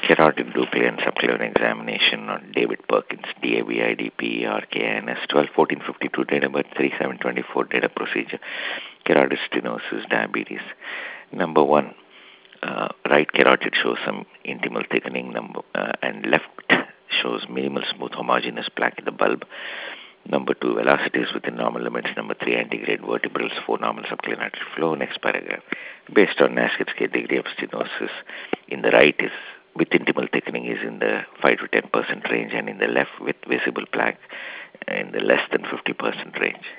carotid nuclear and subclavian examination on David Perkins, DAVIDPERKINS, 12/14/52, date of birth 3/7/24, date of procedure, carotid stenosis, diabetes. Number one, right carotid shows some intimal thickening, and left shows minimal smooth homogeneous plaque in the bulb. Number two, velocity is within normal limits. Number three, antegrade vertebrals, four, normal subclavian artery flow. Next paragraph. Based on Naskett's scale, degree of stenosis in the right is with intimal thickening is in the 5 to 10% range, and in the left with visible plaque in the less than 50% range.